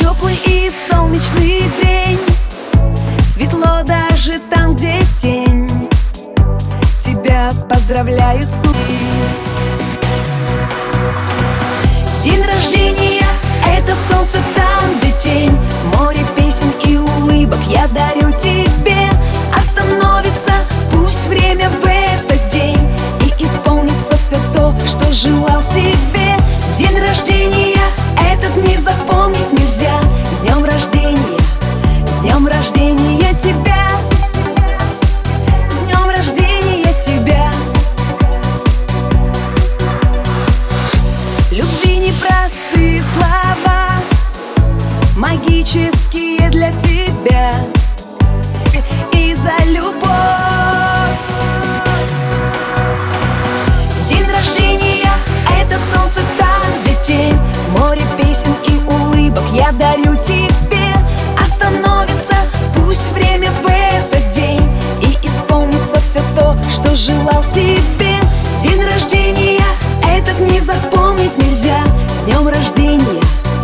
теплый и солнечный день, светло даже там, где тень. Тебя поздравляют судьи. День рождения — это солнце там, где тень. Море песен и улыбок я дарю тебе. Остановится пусть время в этот день, и исполнится все то, что желал себе. День рождения этот не запомнить нельзя. С днем рождения тебя, с днем рождения тебя. Любви непростые слова, магические для тебя. И за любовь. День рождения — это солнце там, где тень. Море песен и улыбок я дарю тебе. Остановится пусть время в этот день, и исполнится все то, что желал себе. День рождения этот не запомнить нельзя. С днем рождения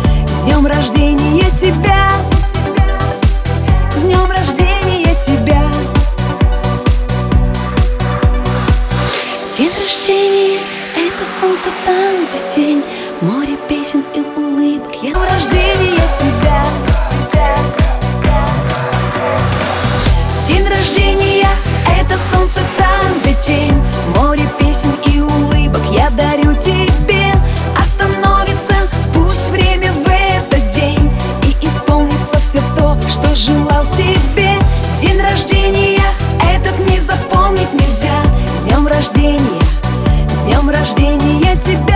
тебя, с днем рождения тебя. День рождения — это солнце там, где тень. Море песен и улыбок я. С днем рождения тебя. День рождения — это солнце там, где тень. Море песен и улыбок я дарю тебе. Остановится пусть время в этот день, и исполнится все то, что желал себе. День рождения этот не запомнить нельзя. С днем рождения тебя.